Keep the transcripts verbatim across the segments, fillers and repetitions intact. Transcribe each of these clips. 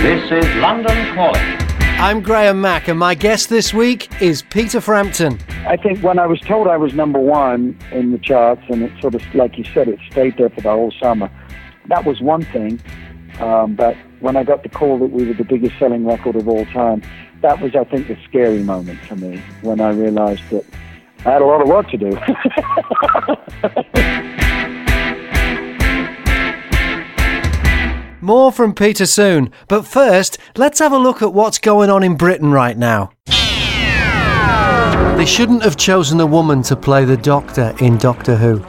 This is London Calling. I'm Graham Mack, and my guest this week is Peter Frampton. I think when I was told I was number one in the charts, and it sort of, like you said, it stayed there for the whole summer, that was one thing. Um, but when I got the call that we were the biggest selling record of all time, that was, I think, the scary moment for me, when I realized that I had a lot of work to do. More from Peter soon, but first, let's have a look at what's going on in Britain right now. They shouldn't have chosen a woman to play the Doctor in Doctor Who.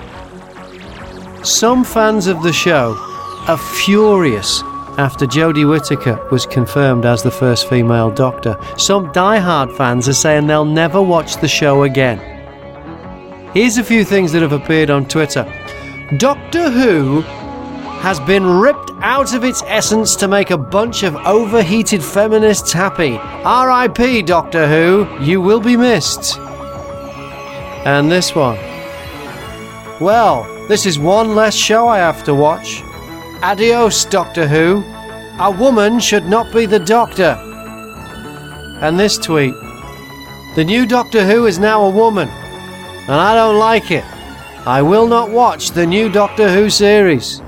Some fans of the show are furious after Jodie Whittaker was confirmed as the first female Doctor. Some die-hard fans are saying they'll never watch the show again. Here's a few things that have appeared on Twitter. Doctor Who has been ripped out of its essence to make a bunch of overheated feminists happy. R I P Doctor Who, you will be missed. And this one. Well, this is one less show I have to watch. Adios, Doctor Who. A woman should not be the Doctor. And this tweet. The new Doctor Who is now a woman, and I don't like it. I will not watch the new Doctor Who series.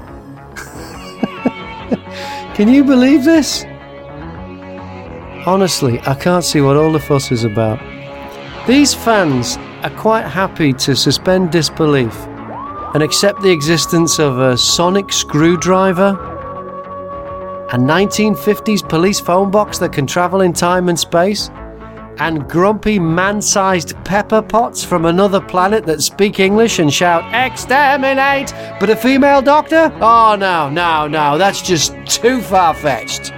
Can you believe this? Honestly, I can't see what all the fuss is about. These fans are quite happy to suspend disbelief and accept the existence of a sonic screwdriver, a nineteen fifties police phone box that can travel in time and space, and grumpy man-sized pepper pots from another planet that speak English and shout, "Exterminate!" But a female Doctor? Oh, no, no, no, that's just too far-fetched.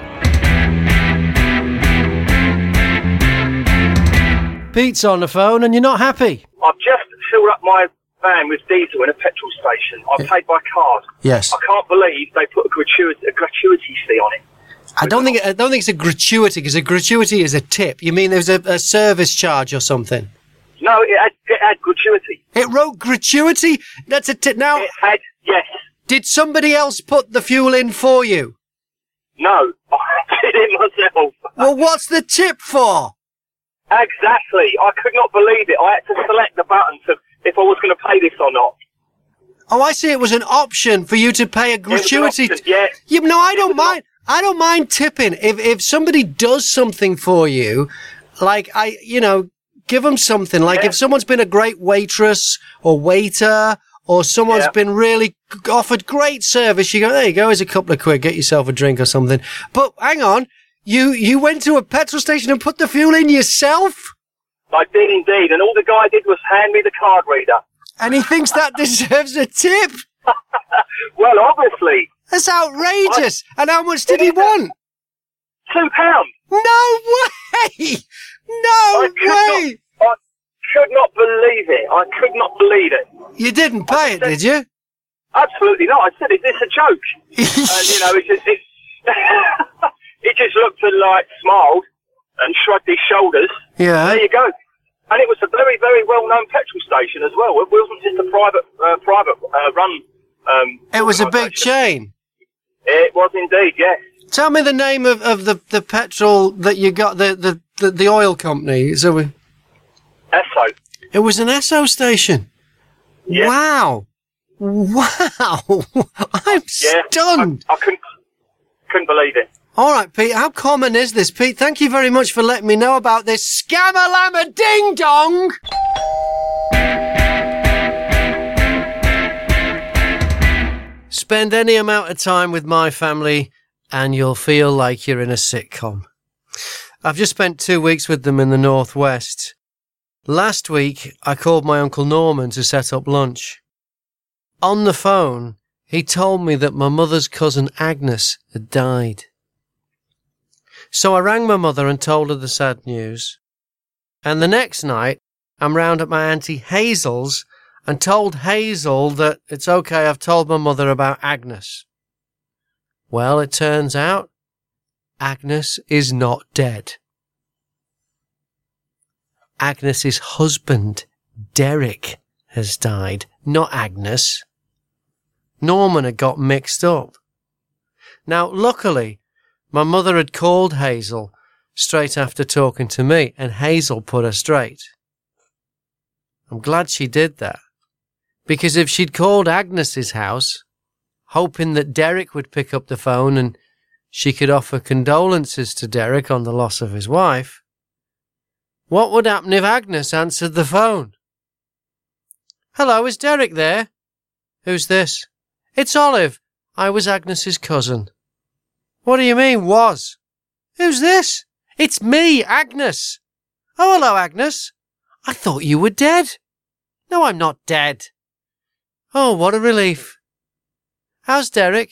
Pete's on the phone and you're not happy. I've just filled up my van with diesel in a petrol station. I paid by card. Yes. I can't believe they put a gratuity, a gratuity fee on it. I don't think I don't think it's a gratuity, because a gratuity is a tip. You mean there's a, a service charge or something? No, it had, it had gratuity. It wrote gratuity? That's a tip. Now, It had, yes. did somebody else put the fuel in for you? No, I did it myself. Well, what's the tip for? Exactly. I could not believe it. I had to select the button to if I was going to pay this or not. Oh, I see. It was an option for you to pay a gratuity. It was an option, yeah. You, no, I don't mind. I don't mind tipping. If if somebody does something for you, like I, you know, give them something. Like Yeah. if someone's been a great waitress or waiter, or someone's Yeah. been really offered great service, you go, there you go, here's a couple of quid, get yourself a drink or something. But hang on, you you went to a petrol station and put the fuel in yourself? I did indeed, and all the guy did was hand me the card reader. And he thinks that deserves a tip? Well, obviously. That's outrageous. And how much did he want? Two pounds. No way! No I could way! Not, I could not believe it. I could not believe it. You didn't pay it, did you? Absolutely not. I said, is this a joke? And, you know, it just, it, it just looked and, like, smiled and shrugged his shoulders. Yeah. There you go. And it was a very, very well-known petrol station as well. It wasn't just a private, uh, private uh, run. Um, It was a big chain. It was indeed, yes. Tell me the name of, of the, the petrol that you got, the, the, the, the oil company. So we, Esso. it was an Esso station. Yeah. Wow. Wow. I'm Yeah. stunned. I, I couldn't, couldn't believe it. All right, Pete, how common is this? Pete, thank you very much for letting me know about this scam-a-llama ding-dong. Spend any amount of time with my family and you'll feel like you're in a sitcom. I've just spent two weeks with them in the Northwest. Last week, I called my Uncle Norman to set up lunch. On the phone, he told me that my mother's cousin Agnes had died. So I rang my mother and told her the sad news. And the next night, I'm round at my Auntie Hazel's and told Hazel that it's okay, I've told my mother about Agnes. Well, it turns out Agnes is not dead. Agnes's husband, Derek, has died, not Agnes. Norman had got mixed up. Now, luckily, My mother had called Hazel straight after talking to me, and Hazel put her straight. I'm glad she did that, because if she'd called Agnes's house, hoping that Derek would pick up the phone and she could offer condolences to Derek on the loss of his wife, what would happen if Agnes answered the phone? Hello, is Derek there? Who's this? It's Olive. I was Agnes's cousin. What do you mean, was? Who's this? It's me, Agnes. Oh, hello, Agnes. I thought you were dead. No, I'm not dead. Oh, what a relief. How's Derek?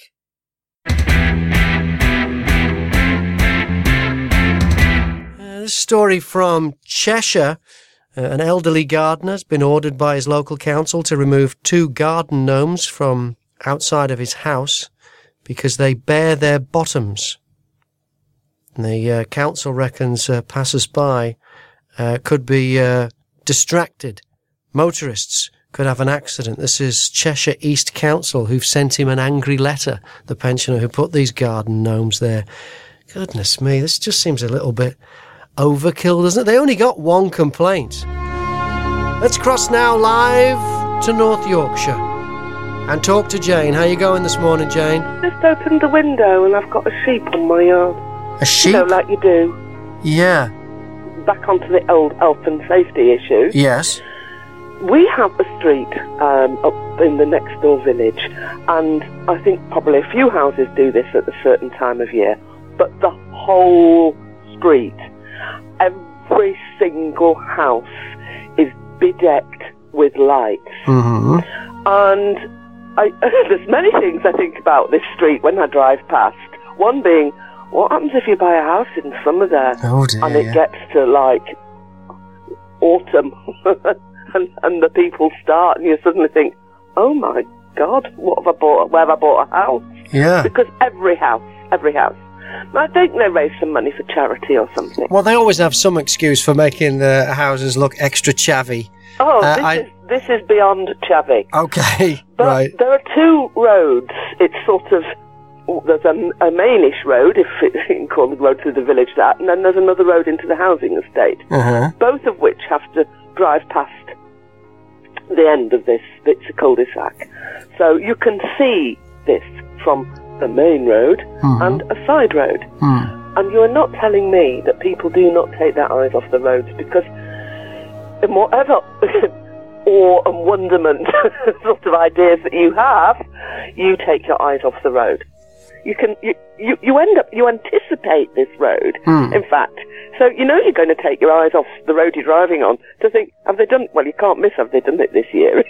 Uh, this story from Cheshire. Uh, an elderly gardener has been ordered by his local council to remove two garden gnomes from outside of his house because they bare their bottoms. And the uh, council reckons uh, passers-by uh, could be uh, distracted. Motorists could have an accident. This is Cheshire East Council who've sent him an angry letter, the pensioner who put these garden gnomes there. Goodness me, this just seems a little bit overkill, doesn't it? They only got one complaint. Let's cross now live to North Yorkshire and talk to Jane. How you going this morning, Jane? Just opened the window and I've got a sheep on my yard. A sheep? You know, like you do. Yeah. Back onto the old health and safety issue. Yes. We have a street um, up in the next door village, and I think probably a few houses do this at a certain time of year, but the whole street, every single house is bedecked with lights. Mm-hmm. And I, there's many things I think about this street when I drive past. One being, what happens if you buy a house in summer there? Oh dear, and it yeah. gets to like autumn and, and the people start and you suddenly think, oh my God, what have I bought? Where have I bought a house? Yeah. Because every house, every house. I think they raise some money for charity or something. Well, they always have some excuse for making the houses look extra chavvy. Oh, uh, this, I... is, this is beyond chavvy. Okay, but right. There are two roads. It's sort of, there's a, a mainish road, if it, you can call the road through the village that, and then there's another road into the housing estate. Uh-huh. Both of which have to drive past the end of this. It's a cul-de-sac. So you can see this from the main road mm-hmm. and a side road. Mm. And you are not telling me that people do not take their eyes off the roads, because in whatever awe and wonderment sort of ideas that you have, you take your eyes off the road. You can, you, you, you end up, you anticipate this road, mm. in fact. So you know you're going to take your eyes off the road you're driving on to think, have they done, well, you can't miss, have they done it this year?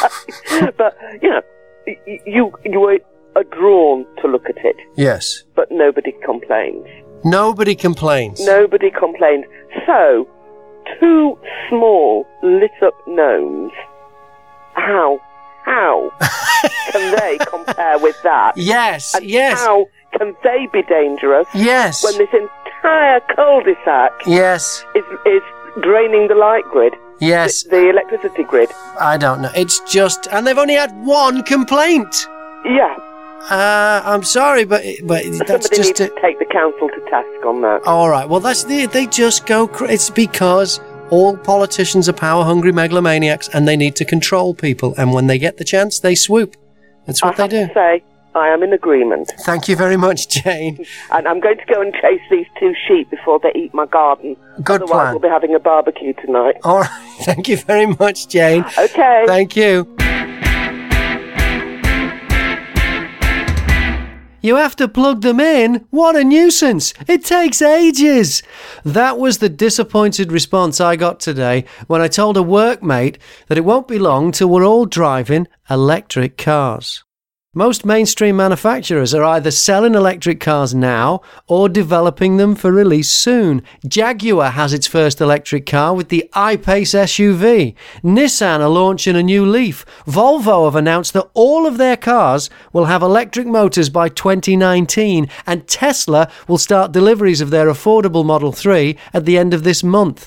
But, you know, you, you are are drawn to look at it. Yes. But nobody complains. Nobody complains. Nobody complains. So, two small lit up gnomes, how, how can they compare with that? Yes, and yes. How can they be dangerous? Yes. When this entire cul-de-sac yes. is, is draining the light grid? Yes. The, the electricity grid? I don't know. It's just, and they've only had one complaint. Yeah. Uh, I'm sorry, but but that's Somebody just needs a... to take the council to task on that. All right. Well, that's the they just go. Cra- it's because all politicians are power-hungry megalomaniacs, and they need to control people. And when they get the chance, they swoop. That's what I they have do. To say, I am in agreement. Thank you very much, Jane. And I'm going to go and chase these two sheep before they eat my garden. Good Otherwise, plan. we'll be having a barbecue tonight. All right. Thank you very much, Jane. Okay. Thank you. You have to plug them in? What a nuisance! It takes ages! That was the disappointed response I got today when I told a workmate that it won't be long till we're all driving electric cars. Most mainstream manufacturers are either selling electric cars now or developing them for release soon. Jaguar has its first electric car with the I-Pace S U V. Nissan are launching a new Leaf. Volvo have announced that all of their cars will have electric motors by twenty nineteen, and Tesla will start deliveries of their affordable Model three at the end of this month.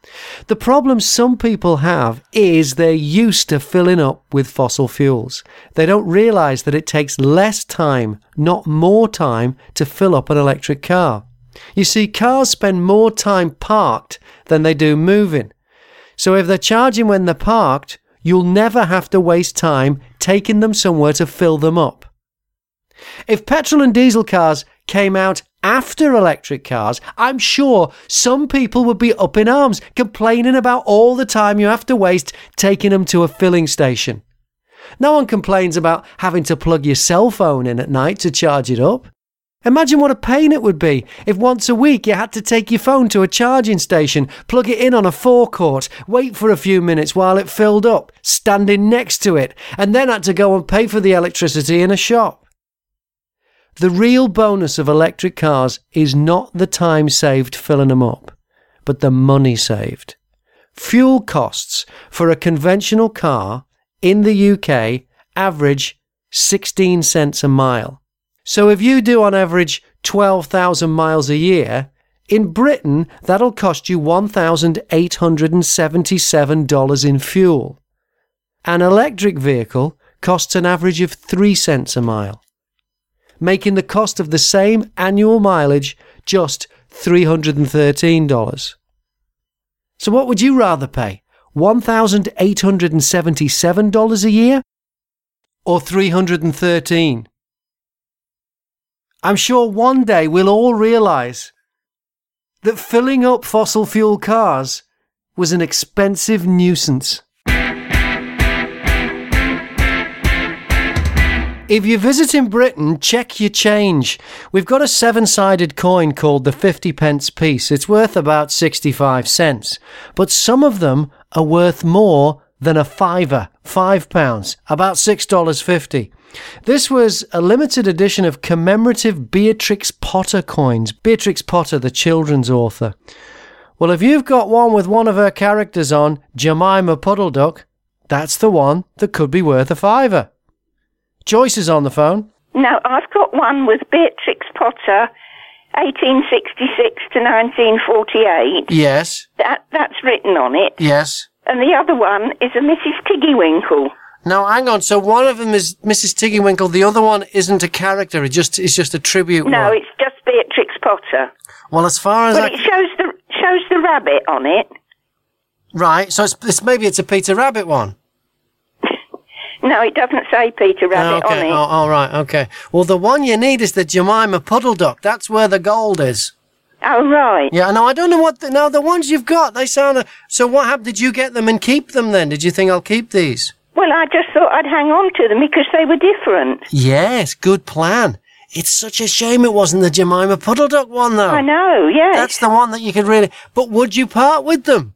The problem some people have is they're used to filling up with fossil fuels. They don't realise that it takes less time, not more time, to fill up an electric car. You see, cars spend more time parked than they do moving. So if they're charging when they're parked, you'll never have to waste time taking them somewhere to fill them up. If petrol and diesel cars came out after electric cars, I'm sure some people would be up in arms, complaining about all the time you have to waste taking them to a filling station. No one complains about having to plug your cell phone in at night to charge it up. Imagine what a pain it would be if once a week you had to take your phone to a charging station, plug it in on a forecourt, wait for a few minutes while it filled up, standing next to it, and then had to go and pay for the electricity in a shop. The real bonus of electric cars is not the time saved filling them up, but the money saved. Fuel costs for a conventional car in the U K average sixteen cents a mile. So if you do on average twelve thousand miles a year, in Britain that'll cost you one thousand eight hundred seventy-seven dollars in fuel. An electric vehicle costs an average of three cents a mile, making the cost of the same annual mileage just three hundred thirteen dollars. So what would you rather pay? one thousand eight hundred seventy-seven dollars a year or three hundred thirteen dollars? I'm sure one day we'll all realise that filling up fossil fuel cars was an expensive nuisance. If you're visiting Britain, check your change. We've got a seven-sided coin called the fifty pence piece. It's worth about sixty-five cents. But some of them are worth more than a fiver, five pounds, about six dollars fifty. This was a limited edition of commemorative Beatrix Potter coins. Beatrix Potter, the children's author. Well, if you've got one with one of her characters on, Jemima Puddleduck, that's the one that could be worth a fiver. Joyce is on the phone. No, I've got one with Beatrix Potter, eighteen sixty-six to nineteen forty-eight. Yes. That That's written on it. Yes. And the other one is a Missus Tiggywinkle. Now, hang on. So one of them is Missus Tiggywinkle. The other one isn't a character. It just it's just a tribute. No, one. It's just Beatrix Potter. Well, as far as well, I... it shows the shows the rabbit on it. Right. So it's, it's maybe it's a Peter Rabbit one. No, it doesn't say Peter Rabbit oh, okay. on it. Oh, all right. Okay. Well, the one you need is the Jemima Puddleduck. That's where the gold is. Oh, right. Yeah, no, I don't know what... The, no, the ones you've got, they sound... A, so what happened? Did you get them and keep them then? Did you think I'll keep these? Well, I just thought I'd hang on to them because they were different. Yes, good plan. It's such a shame it wasn't the Jemima Puddleduck one, though. I know, yes. That's the one that you could really... But would you part with them?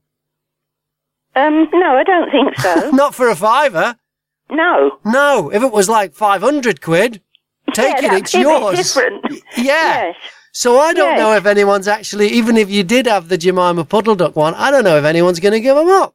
Um, no, I don't think so. Not for a fiver? No. No, if it was like five hundred quid, take yeah, it, it's a bit yours. different. Yeah. Yes. So I don't yes. know if anyone's actually, even if you did have the Jemima Puddleduck one, I don't know if anyone's going to give them up.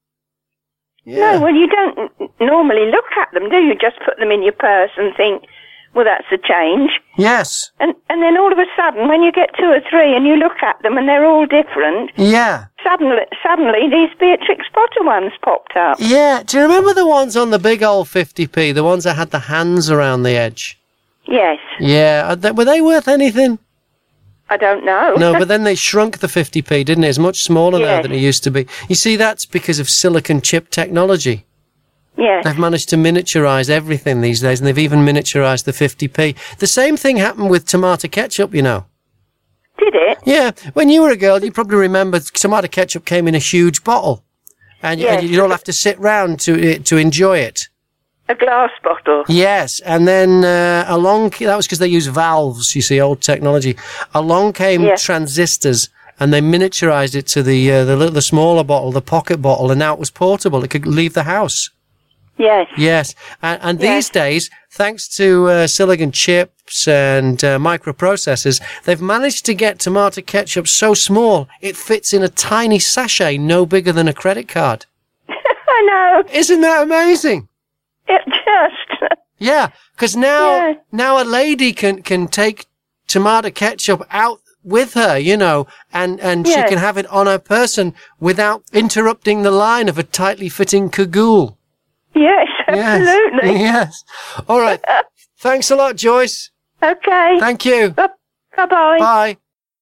Yeah. No, well, you don't n- normally look at them, do you? Just put them in your purse and think, well, that's a change. Yes. And and then all of a sudden, when you get two or three and you look at them and they're all different, Yeah. suddenly, suddenly these Beatrix Potter ones popped up. Yeah. Do you remember the ones on the big old fifty p, the ones that had the hands around the edge? Yes. Yeah. Are they, were they worth anything? I don't know. No, but then they shrunk the fifty p, didn't it? It's much smaller now Yes. than it used to be. You see, that's because of silicon chip technology. Yes. They've managed to miniaturise everything these days, and they've even miniaturised the fifty p. The same thing happened with tomato ketchup, you know. Did it? Yeah, when you were a girl, you probably remember tomato ketchup came in a huge bottle, and, you, Yes. and you'd all have to sit round to to enjoy it. A glass bottle. Yes, and then uh, along, that was because they used valves, you see, old technology. Along came Yes. transistors, and they miniaturised it to the, uh, the little, the smaller bottle, the pocket bottle, and now it was portable. It could leave the house. Yes. Yes, and, and Yes. these days, thanks to uh, silicon chips and uh, microprocessors, they've managed to get tomato ketchup so small, it fits in a tiny sachet no bigger than a credit card. I know. Isn't that amazing? It just... Yeah, because now Yeah. now a lady can, can take tomato ketchup out with her, you know, and, and Yes. she can have it on her person without interrupting the line of a tightly fitting cagoule. Yes, Yes. absolutely. Yes. All right. Thanks a lot, Joyce. Okay. Thank you. Bu- Bye-bye. Bye.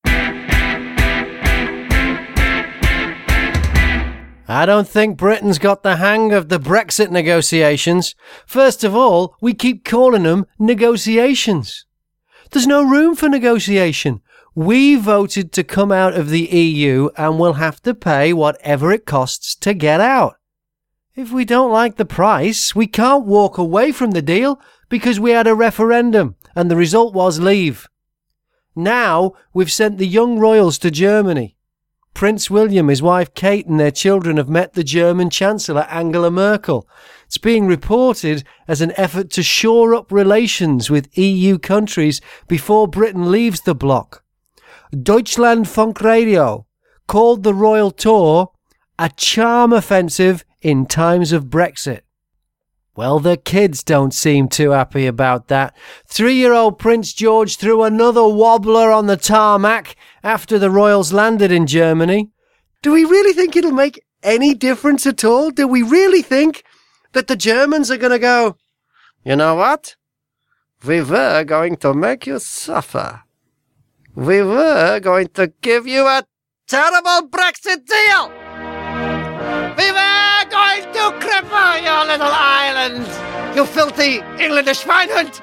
I don't think Britain's got the hang of the Brexit negotiations. First of all, we keep calling them negotiations. There's no room for negotiation. We voted to come out of the E U and we'll have to pay whatever it costs to get out. If we don't like the price, we can't walk away from the deal because we had a referendum and the result was leave. Now we've sent the young royals to Germany. Prince William, his wife Kate and their children have met the German Chancellor Angela Merkel. It's being reported as an effort to shore up relations with E U countries before Britain leaves the bloc. Deutschlandfunk Radio called the royal tour a charm offensive in times of Brexit. Well, the kids don't seem too happy about that. Three-year-old Prince George threw another wobbler on the tarmac after the royals landed in Germany. Do we really think it'll make any difference at all? Do we really think that the Germans are going to go, you know what? We were going to make you suffer. We were going to give you a terrible Brexit deal. We were going to cripple your little island, you filthy Engländer Schweinhund.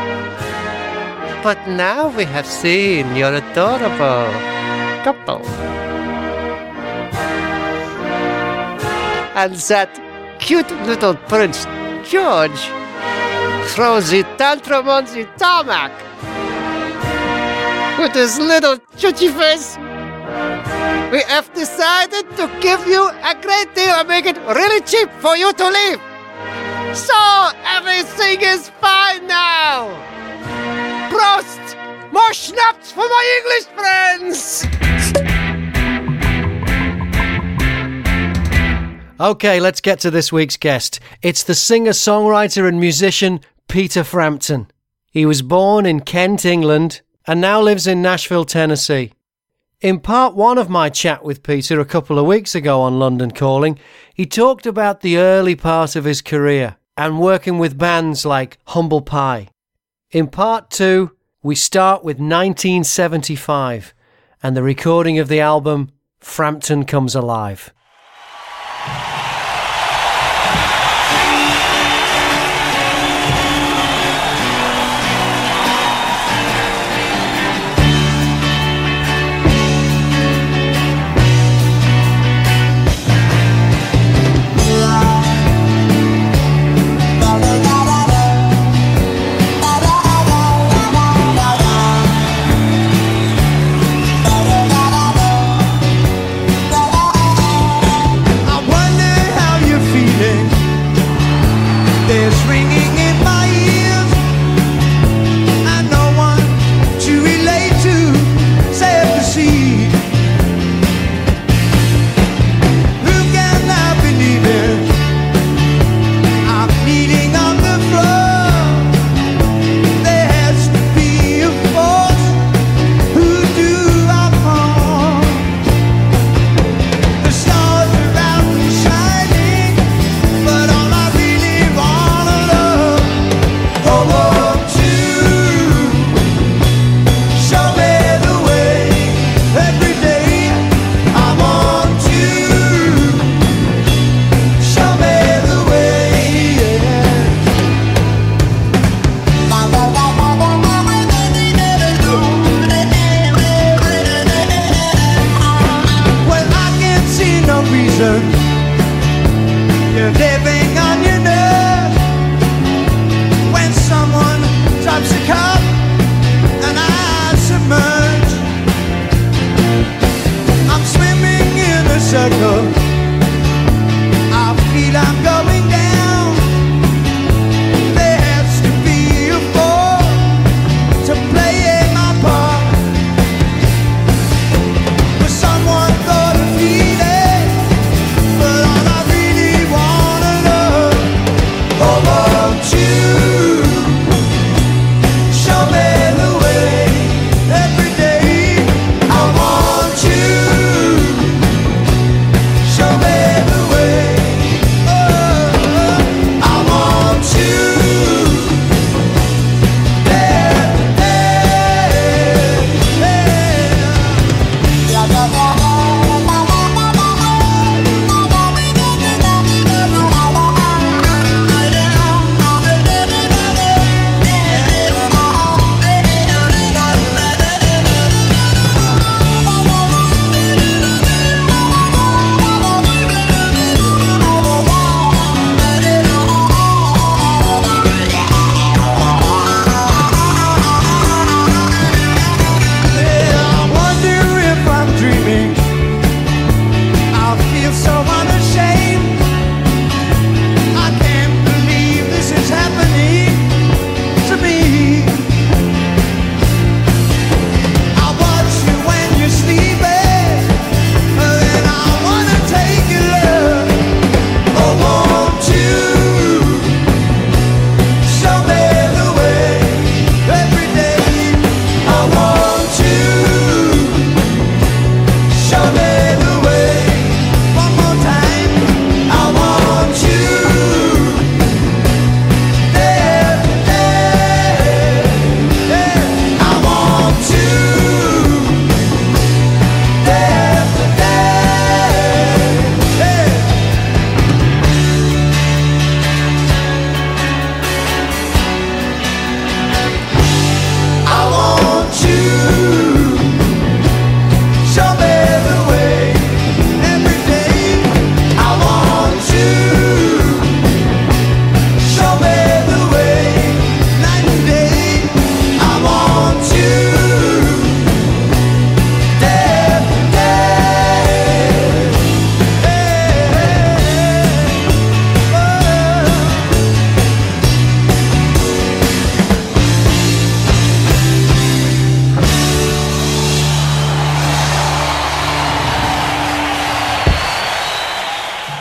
But now we have seen your adorable couple. And that cute little Prince George throws the tantrum on the tarmac with his little chutchy face. We have decided to give you a great deal and make it really cheap for you to leave. So everything is fine now. Prost! More schnapps for my English friends! Okay, let's get to this week's guest. It's the singer-songwriter and musician Peter Frampton. He was born in Kent, England, and now lives in Nashville, Tennessee. In part one of my chat with Peter a couple of weeks ago on London Calling, he talked about the early part of his career and working with bands like Humble Pie. In part two, we start with nineteen seventy-five and the recording of the album Frampton Comes Alive.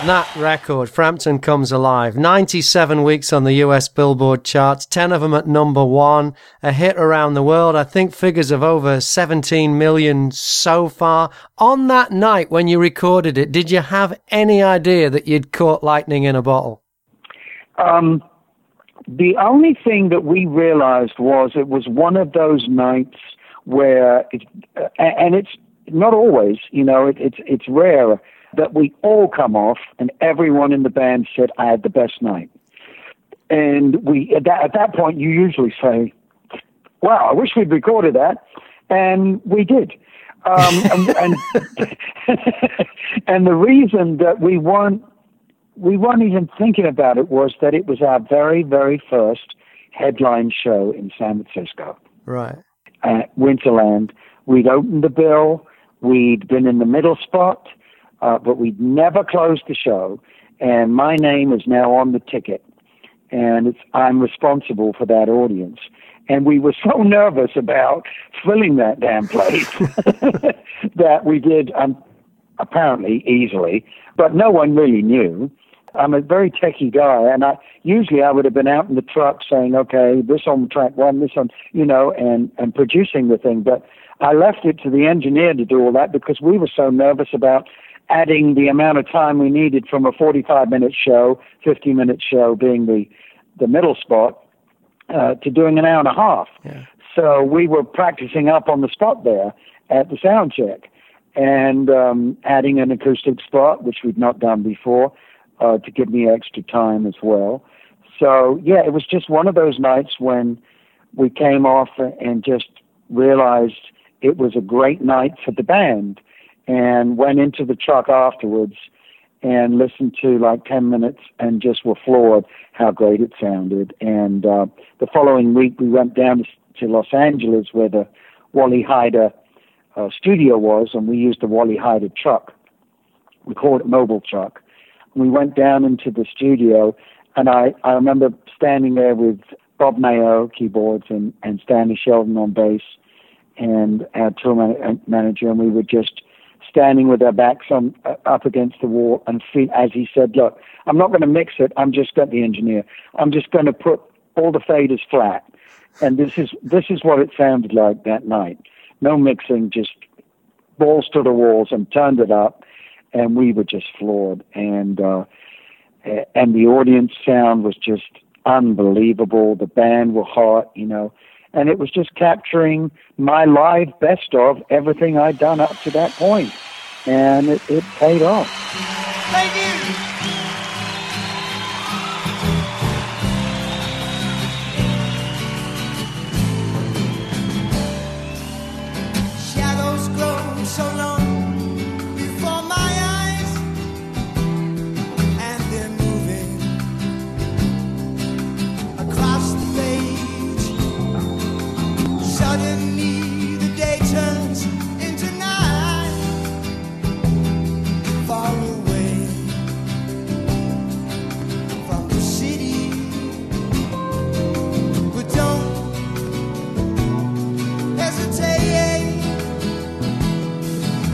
That record, Frampton Comes Alive, ninety-seven weeks on the U S Billboard charts, ten of them at number one, a hit around the world. I think figures of over seventeen million so far. On that night when you recorded it, did you have any idea that you'd caught lightning in a bottle? Um, the only thing that we realized was it was one of those nights where, it, uh, and it's not always, you know, it, it's it's rare, that we all come off and everyone in the band said, I had the best night. And we at that, at that point, you usually say, wow, I wish we'd recorded that. And we did. Um, and, and, and the reason that we weren't, we weren't even thinking about it was that it was our very, very first headline show in San Francisco. Right. At Winterland. We'd opened the bill. We'd been in the middle spot. Uh, but we'd never closed the show, and my name is now on the ticket, and it's, I'm responsible for that audience. And we were so nervous about filling that damn place that we did, um, apparently easily, but no one really knew. I'm a very techie guy, and I usually I would have been out in the truck saying, okay, this on track one, this on, you know, and, and producing the thing. But I left it to the engineer to do all that because we were so nervous about adding the amount of time we needed from a forty-five minute show, fifty minute show being the, the middle spot, uh, to doing an hour and a half. Yeah. So we were practicing up on the spot there at the sound check and um, adding an acoustic spot, which we'd not done before, uh, to give me extra time as well. So, yeah, it was just one of those nights when we came off and just realized it was a great night for the band. And went into the truck afterwards and listened to like ten minutes and just were floored how great it sounded. And uh, the following week we went down to Los Angeles where the Wally Heider uh, studio was, and we used the Wally Heider truck. We called it Mobile Truck. We went down into the studio, and I, I remember standing there with Bob Mayo, keyboards, and, and Stanley Sheldon on bass, and our tour man- manager, and we were just standing with our backs on, uh, up against the wall, and feel, as he said, look, I'm not going to mix it. I'm just got the engineer. I'm just going to put all the faders flat. And this is, this is what it sounded like that night. No mixing, just balls to the walls, and turned it up. And we were just floored. And, uh, and the audience sound was just unbelievable. The band were hot, you know. And it was just capturing my live best of everything I'd done up to that point. And it, it paid off. Thank you. Shadows grow so long before my eyes, and they're moving across the page. Suddenly the day turns into night, far away from the city. But don't hesitate,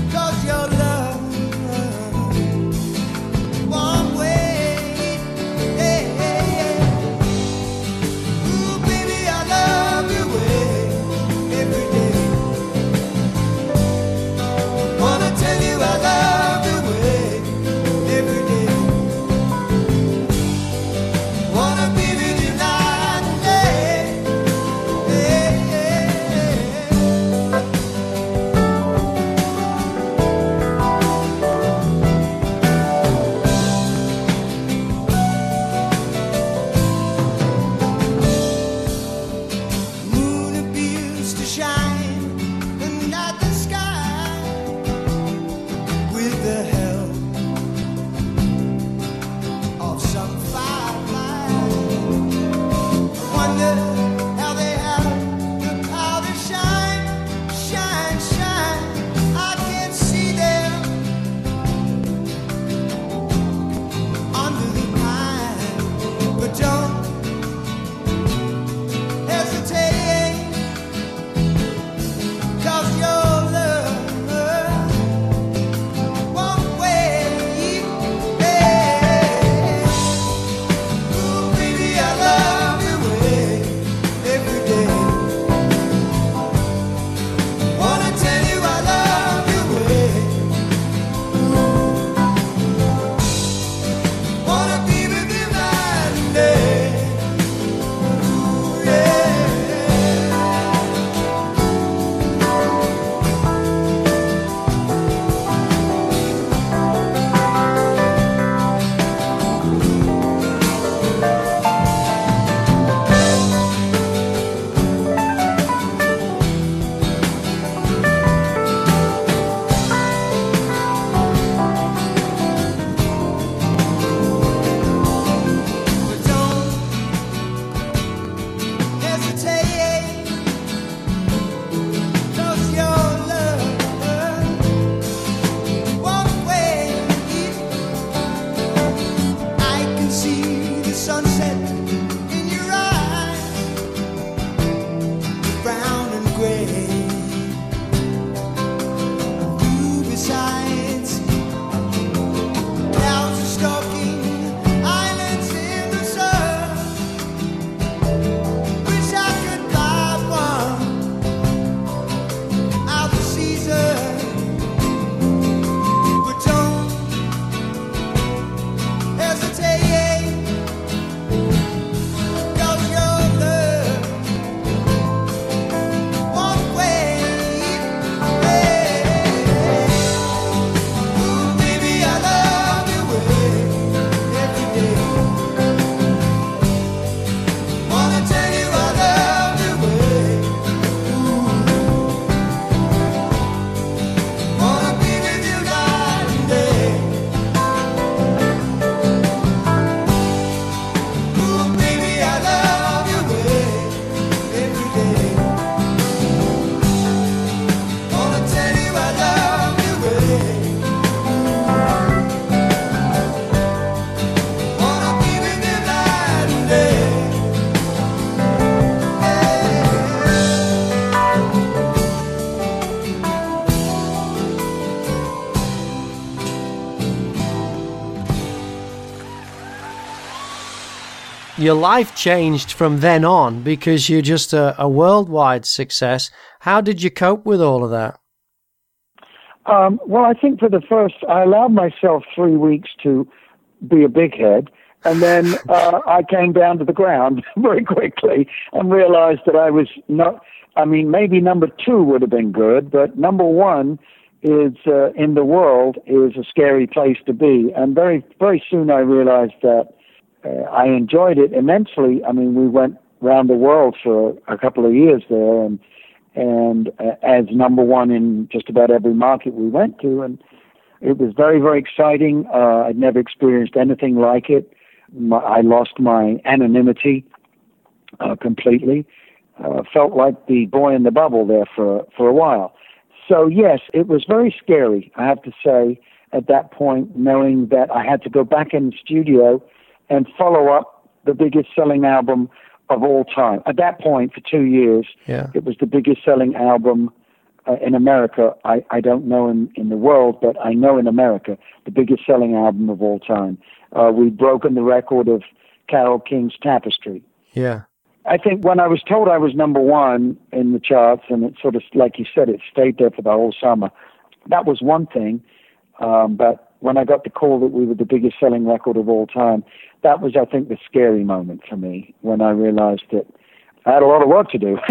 your life changed from then on because you're just a, a worldwide success. How did you cope with all of that? Um, well, I think for the first, I allowed myself three weeks to be a big head, and then uh, I came down to the ground very quickly and realized that I was not, I mean, maybe number two would have been good, but number one is uh, in the world is a scary place to be. And very, very soon I realized that uh, I enjoyed it immensely. I mean, we went around the world for a couple of years there, and and uh, as number one in just about every market we went to, and it was very, very exciting. Uh, I'd never experienced anything like it. My, I lost my anonymity uh, completely. Uh, felt like the boy in the bubble there for for a while. So yes, it was very scary, I have to say, at that point, knowing that I had to go back in the studio and follow up the biggest selling album of all time. At that point, for two years, yeah. It was the biggest selling album uh, in America. I, I don't know in, in the world, but I know in America, the biggest selling album of all time. Uh, we'd broken the record of Carole King's Tapestry. Yeah. I think when I was told I was number one in the charts, and it sort of, like you said, it stayed there for the whole summer, that was one thing. Um, but when I got the call that we were the biggest selling record of all time, that was, I think, the scary moment for me when I realized that I had a lot of work to do.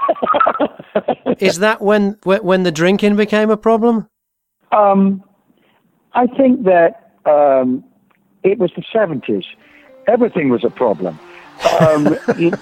Is that when when the drinking became a problem? Um, I think that um, it was the seventies. Everything was a problem. um,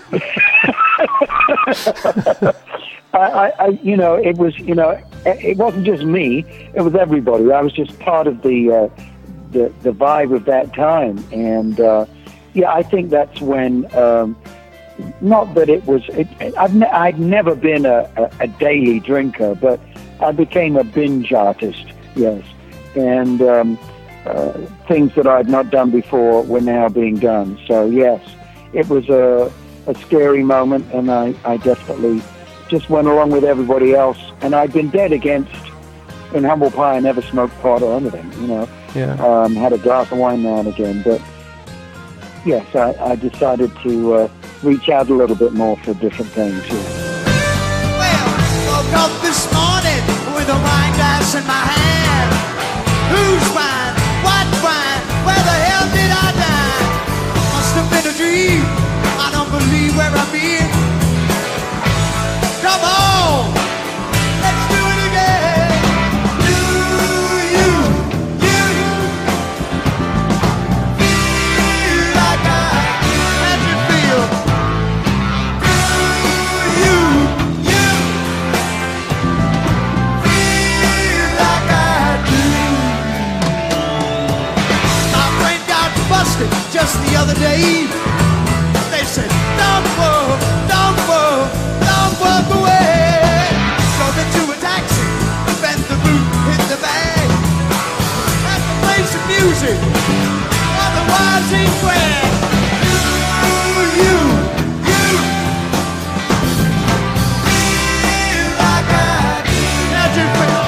I, I, you know, it was, you know, it wasn't just me; it was everybody. I was just part of the uh, the, the vibe of that time, and uh, yeah, I think that's when. Um, not that it was. It, I've ne- I'd never been a, a, a daily drinker, but I became a binge artist. Yes, and um, uh, things that I'd not done before were now being done. So yes. It was a, a scary moment, and I, I definitely just went along with everybody else. And I'd been dead against, in humble pie, I never smoked pot or anything, you know. Yeah. Um, had a glass of wine now and again. But, yes, I, I decided to uh, reach out a little bit more for different things. Yeah. Well, woke up this morning with a wine glass in my hand. Whose wine? What wine? Where the hell did I die? Must have been a dream. I don't believe where I've been. Come on, let's do it again. Do you, you feel like I had you feel? Do you, you feel like I do? My brain got busted just the other day. They said, don't walk, don't walk, don't walk away. Drove into a taxi, bent the boot, hit the bag. Had to play some music, otherwise incorrect. Do you, you feel like I do? How'd you feel?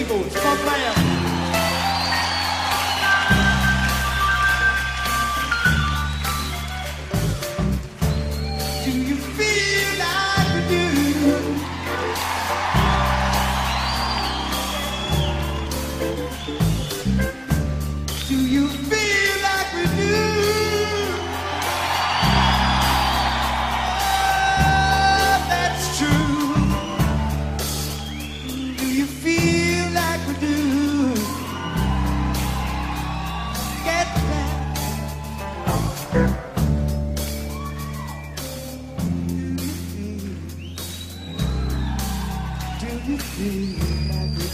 keyboards. Come on, play 'em. Do you feel like we do? Do you feel like we do? Oh, that's true. Do you feel like we do? Get that? Do you feel like we do?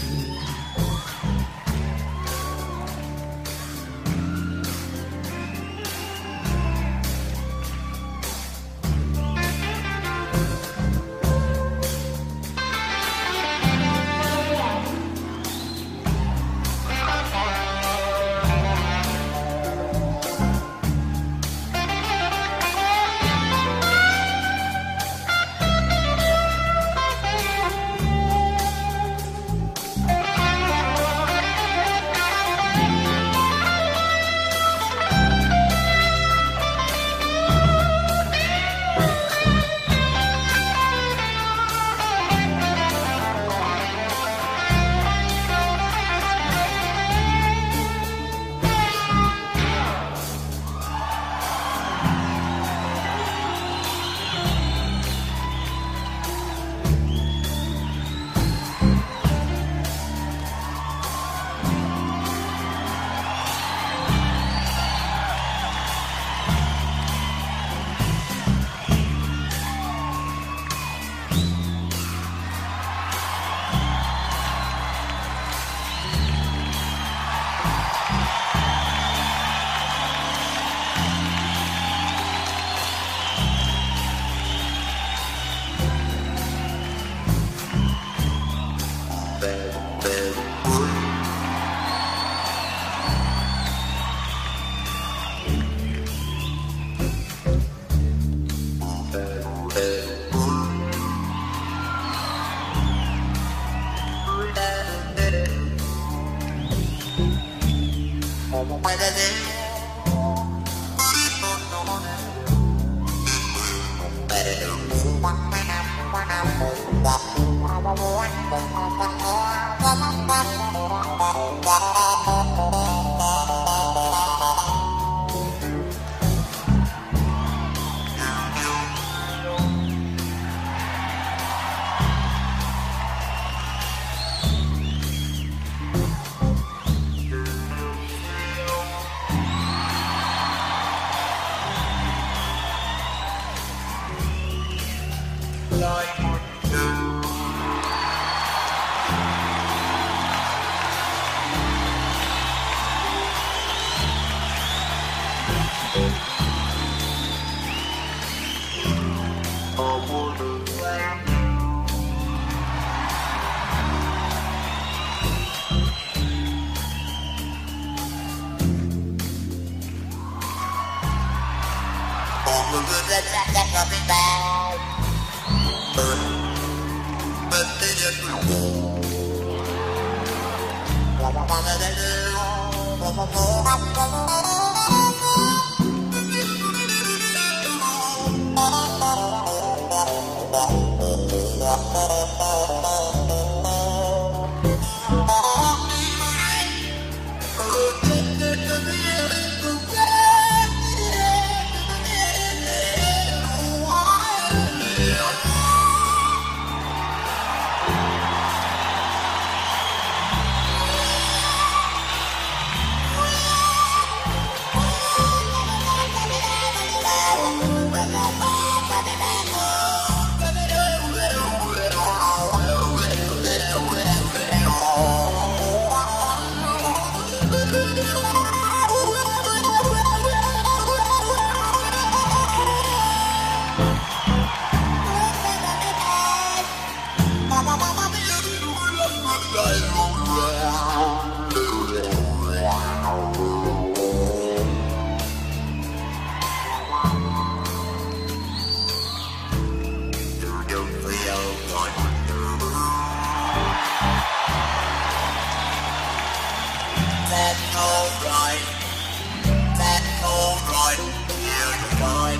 That's alright. That's alright. You're fine.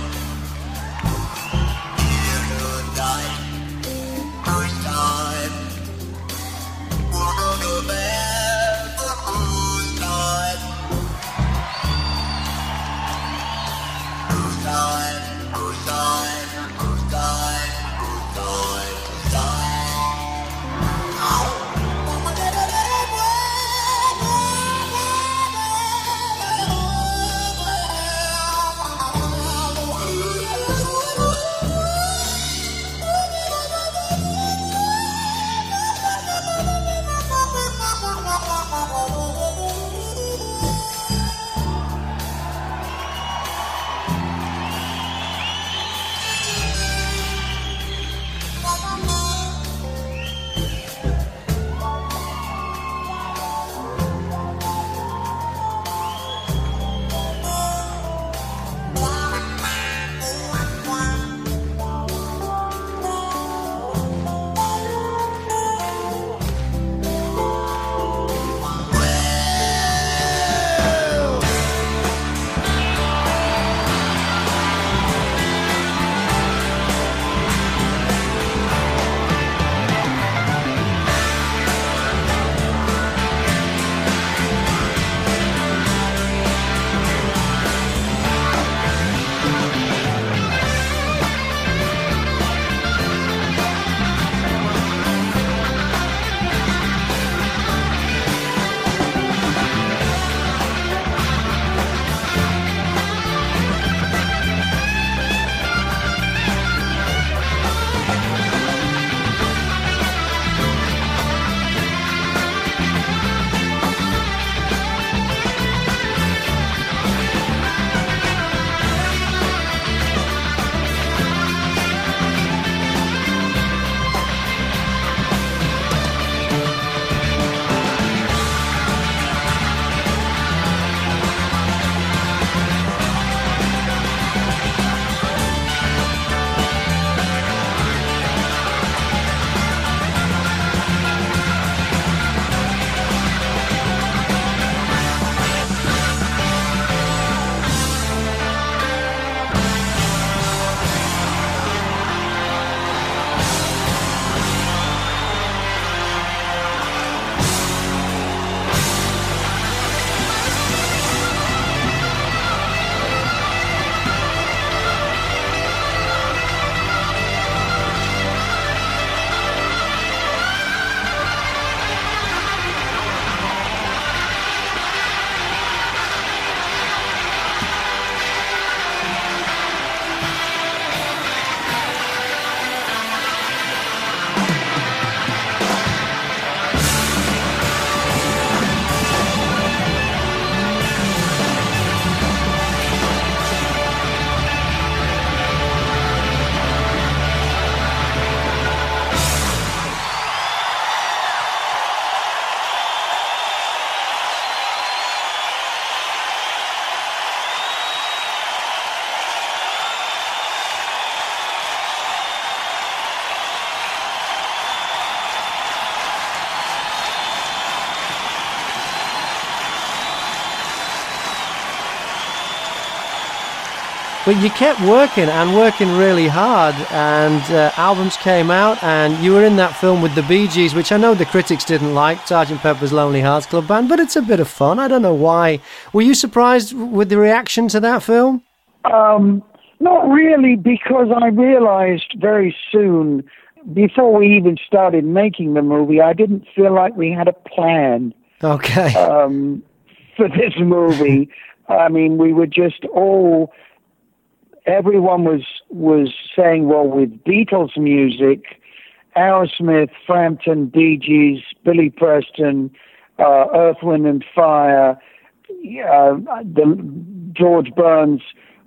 You're night. Good time. We're gonna have a good time. Good time. Good time. Good time. Good time. But you kept working and working really hard, and uh, albums came out, and you were in that film with the Bee Gees, which I know the critics didn't like, Sergeant Pepper's Lonely Hearts Club Band, but it's a bit of fun. I don't know why. Were you surprised with the reaction to that film? Um, not really, because I realized very soon, before we even started making the movie, I didn't feel like we had a plan. Okay. Um, for this movie. I mean, we were just all... Everyone was was saying, well, with Beatles music, Aerosmith, Frampton, Bee Gees, Billy Preston, uh, Earth, Wind and Fire, uh, the, George Burns,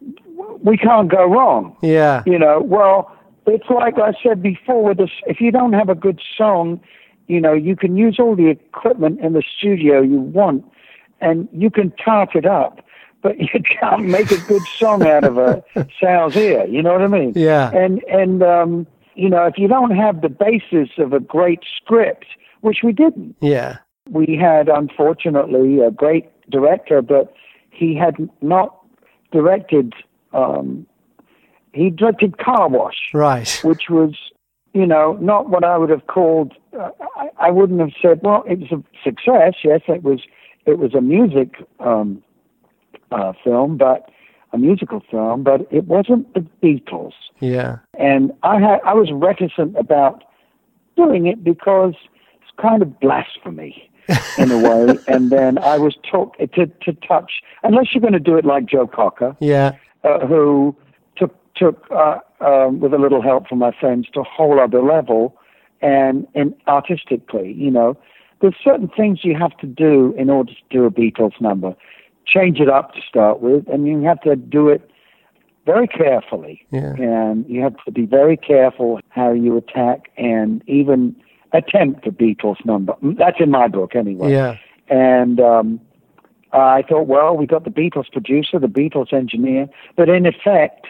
we can't go wrong. Yeah. You know, well, it's like I said before, with this, if you don't have a good song, you know, you can use all the equipment in the studio you want, and you can tart it up. But you can't make a good song out of a sow's ear. You know what I mean? Yeah. And, and um, you know, if you don't have the basis of a great script, which we didn't. Yeah. we had, unfortunately, a great director, but he had not directed, um, he directed Car Wash. Right. Which was, you know, not what I would have called, uh, I, I wouldn't have said, well, it was a success, yes, it was, it was a music um, uh, film, but a musical film, but it wasn't the Beatles. Yeah. And I had, I was reticent about doing it because it's kind of blasphemy in a way. And then I was taught to, to touch, unless you're going to do it like Joe Cocker, Yeah. uh, who took, took uh, um, with a little help from my friends, to a whole other level and, and artistically, you know. There's certain things you have to do in order to do a Beatles number. Change it up to start with, and you have to do it very carefully. Yeah. And you have to be very careful how you attack and even attempt a Beatles number. That's in my book anyway. Yeah. And um, I thought, well, we got the Beatles producer, the Beatles engineer, but in effect,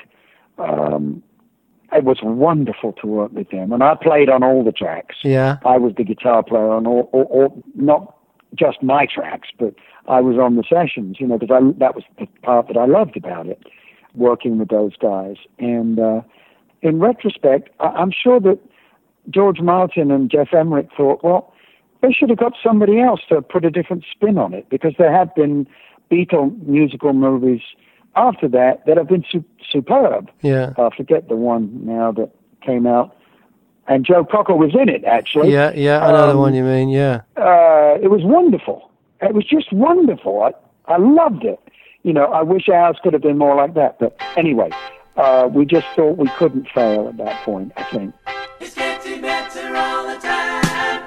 um, it was wonderful to work with them. And I played on all the tracks. Yeah. I was the guitar player on all, all, all not just my tracks, but I was on the sessions, you know, because I, that was the part that I loved about it, working with those guys. And uh, in retrospect, I, I'm sure that George Martin and Jeff Emmerich thought, well, they should have got somebody else to put a different spin on it, because there have been Beatle musical movies after that that have been su- superb. Yeah. I forget the one now that came out. And Joe Cocker was in it, actually. Yeah, yeah, I know um, the one you mean, yeah. Uh, it was wonderful. It was just wonderful. I, I loved it. You know, I wish ours could have been more like that. But anyway, uh, we just thought we couldn't fail at that point, I think. It's getting better all the time.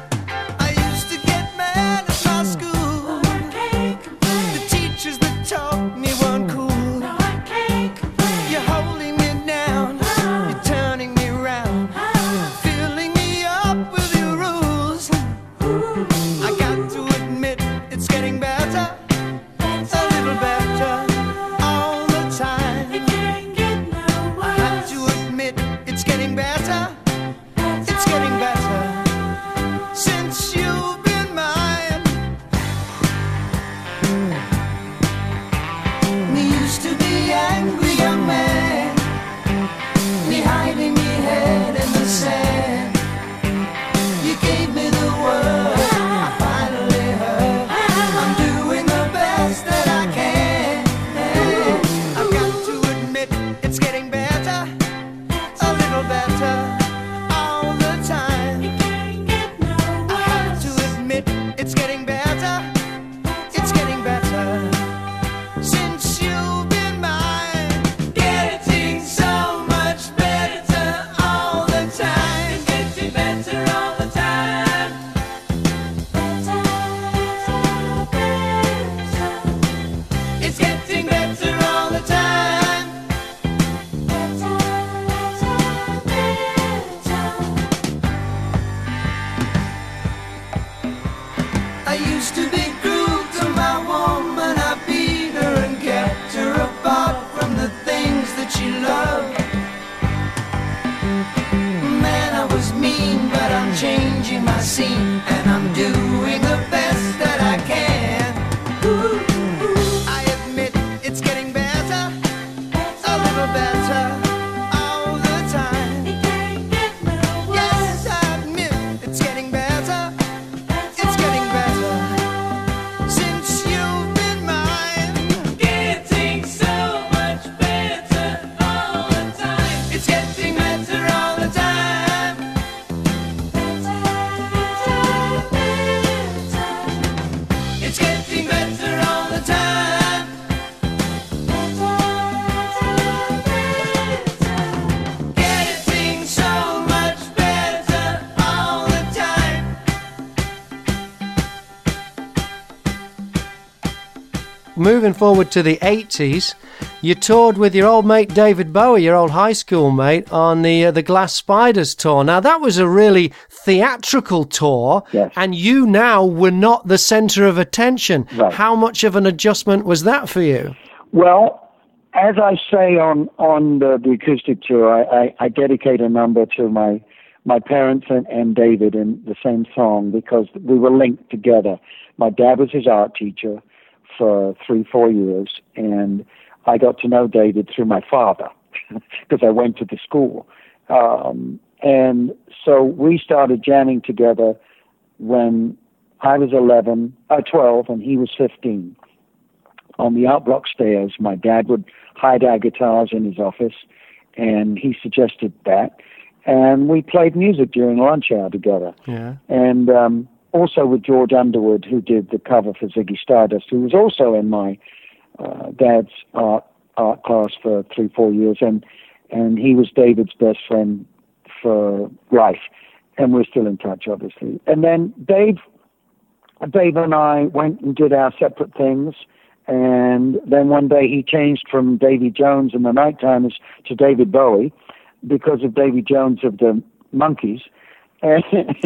I used to get mad at my school. No, I can't complain. The teachers that taught me weren't cool. No, I can't complain. You're holding me down. No. You're turning me around. No. Filling me up with your rules. Ooh. I got to admit, it's getting better. Better. A little better all the time. It can't get no worse. I got to admit, it's getting better. It's getting better since you've been mine. We used to be angry young men, me hiding your head in the sand. You gave me the word, I finally heard. I'm doing the best that I can. I've got to admit, it's getting better, a little better. It's getting better, it's getting better since you've been mine. Getting so much better all the time. It's getting better all the time. Better, better. It's getting better all the time. Better, I used to be cruel to my woman. I beat her and kept her apart from the things that she loved. Man, I was mean, but I'm changing my scene, and I'm doing the best that I can. Ooh, ooh. I admit it's getting better, a little better all the time. It can't get no worse. Yes, I admit it's getting better. It's getting better since you've been mine. Getting so much better all the time. It's getting better all the time. Better, better. It's getting better all the time. Better, better. Getting so much better all the time. Moving forward to the eighties, you toured with your old mate David Bowie, your old high school mate, on the uh, the Glass Spiders tour. Now, that was a really theatrical tour, Yes. and you now were not the centre of attention. Right. How much of an adjustment was that for you? Well, as I say on on the, the acoustic tour, I, I, I dedicate a number to my my parents and, and David in the same song because we were linked together. My dad was his art teacher for three, four years, and I got to know David through my father because I went to the school. Um, and so we started jamming together when I was eleven, uh, twelve, and he was fifteen. On the Art Block stairs, my dad would hide our guitars in his office, and he suggested that. And we played music during lunch hour together. Yeah. And um, also with George Underwood, who did the cover for Ziggy Stardust, who was also in my uh, dad's art, art class for three, four years. And, and he was David's best friend for life. And we're still in touch, obviously. And then Dave, Dave and I went and did our separate things. And then one day he changed from Davy Jones and the Nighttimers to David Bowie because of Davy Jones of the Monkees. And,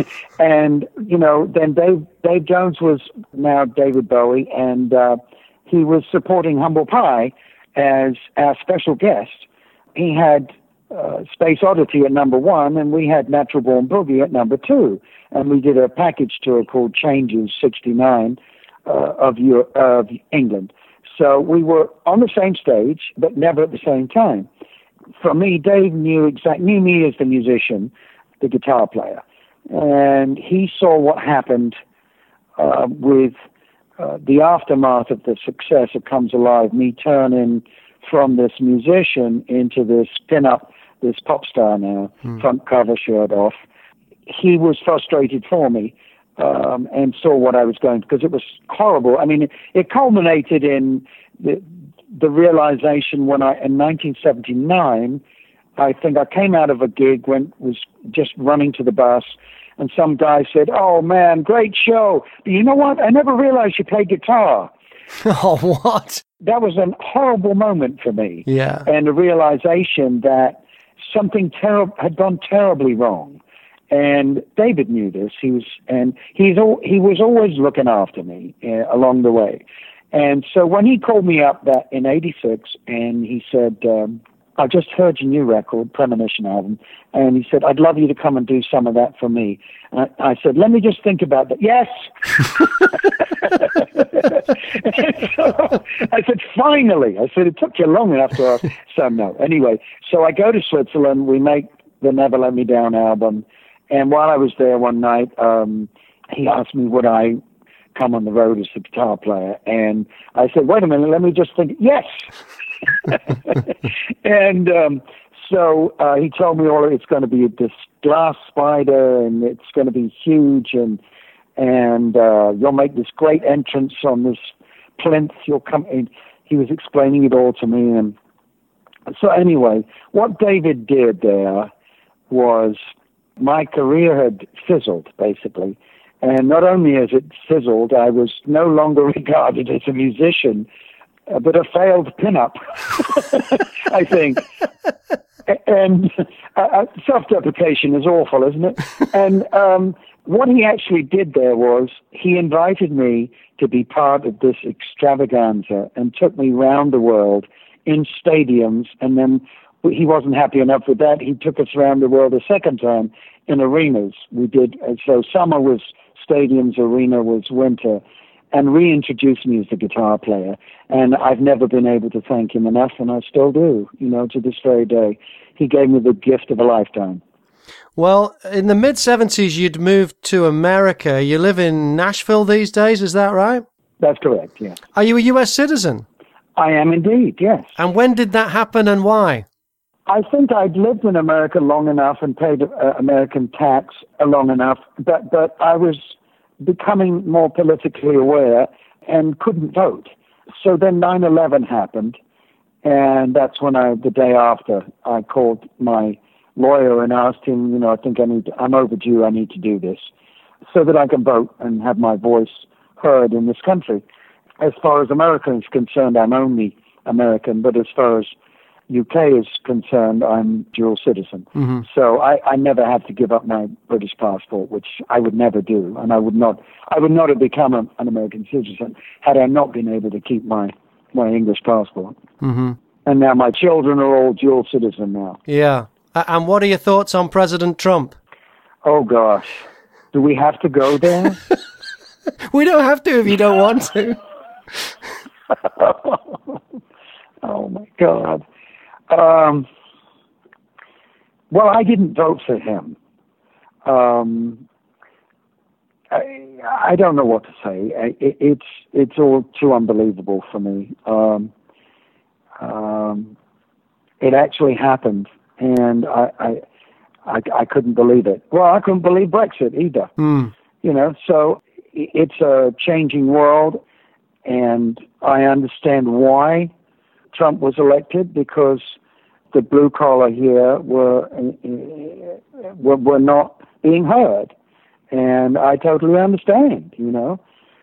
and you know, then Dave, Dave Jones was now David Bowie, and uh, he was supporting Humble Pie as our special guest. He had uh, Space Oddity at number one, and we had Natural Born Boogie at number two. And we did a package tour called Changes sixty-nine uh, of, Europe, of England. So we were on the same stage, but never at the same time. For me, Dave knew exact knew me as the musician, the guitar player, and he saw what happened uh, with uh, the aftermath of the success of Comes Alive, me turning from this musician into this pin-up, this pop star now, mm. front cover shirt off. He was frustrated for me um, and saw what I was going, because it was horrible. I mean, it, it culminated in the, the realization when I, in nineteen seventy-nine, I think I came out of a gig when was just running to the bus, and some guy said, "Oh man, great show. But you know what? I never realized you play guitar." Oh, what? That was a horrible moment for me. Yeah. And a realization that something terrible had gone terribly wrong. And David knew this. He was, and he's al- he was always looking after me uh, along the way. And so when he called me up that in eighty-six, and he said, um, "I just heard your new record, Premonition album," and he said, "I'd love you to come and do some of that for me." And I, I said, "Let me just think about that." Yes. So I said, "Finally." I said, "It took you long enough to ask." So no. Anyway, so I go to Switzerland. We make the Never Let Me Down album. And while I was there one night, um, he asked me would I come on the road as a guitar player. And I said, "Wait a minute, let me just think." Yes. And um, so uh, he told me, "All it's going to be this glass spider, and it's going to be huge, and and uh, you'll make this great entrance on this plinth. You'll come in." He was explaining it all to me, and so anyway, what David did there was, my career had fizzled basically, and not only has it fizzled, I was no longer regarded as a musician, Uh, but a failed pinup, I think. And uh, self-deprecation is awful, isn't it? And um, what he actually did there was he invited me to be part of this extravaganza and took me round the world in stadiums. And then he wasn't happy enough with that. He took us around the world a second time in arenas. We did, so summer was stadiums, arena was winter, and reintroduced me as the guitar player. And I've never been able to thank him enough, and I still do, you know, to this very day. He gave me the gift of a lifetime. Well, in the mid-seventies, you'd moved to America. You live in Nashville these days, is that right? That's correct, yeah. Are you a U S citizen? I am indeed, yes. And when did that happen, and why? I think I'd lived in America long enough and paid uh, American tax long enough, but, but I was becoming more politically aware and couldn't vote. So then nine eleven happened, and that's when I, the day after, I called my lawyer and asked him, you know, I think I need to, I'm overdue, I need to do this, so that I can vote and have my voice heard in this country. As far as America is concerned, I'm only American, but as far as U K is concerned, I'm dual citizen. Mm-hmm. So I, I never have to give up my British passport, which I would never do, and I would not. I would not have become a, an American citizen had I not been able to keep my my English passport. Mm-hmm. And now my children are all dual citizen now. Yeah. And what are your thoughts on President Trump? Oh, gosh. Do we have to go there? We don't have to if you don't want to. Oh, my God. Um, well, I didn't vote for him. Um, I, I don't know what to say. It, it's it's all too unbelievable for me. Um, um, it actually happened, and I, I I I couldn't believe it. Well, I couldn't believe Brexit either. Mm. You know, so it's a changing world, and I understand why Trump was elected, because the blue collar here were were, were not being heard, and I totally understand. You know,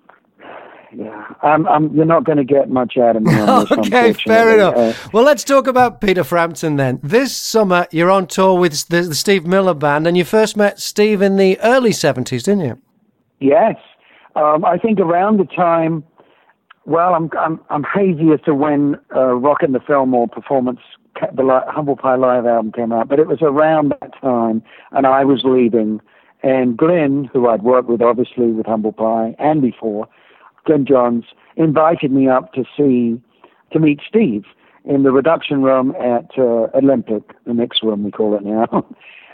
yeah, I'm, I'm. You're not going to get much out of me on this. Okay, fair enough. Uh, well, let's talk about Peter Frampton then. This summer, you're on tour with the, the Steve Miller Band, and you first met Steve in the early seventies, didn't you? Yes, um, I think around the time. Well, I'm I'm I'm hazy as to when uh, Rockin' the Fillmore performance, the Humble Pie live album came out, but it was around that time, and I was leaving, and Glenn, who I'd worked with obviously with Humble Pie and before, Glenn Johns, invited me up to see, to meet Steve in the reduction room at uh, Olympic, the next room we call it now,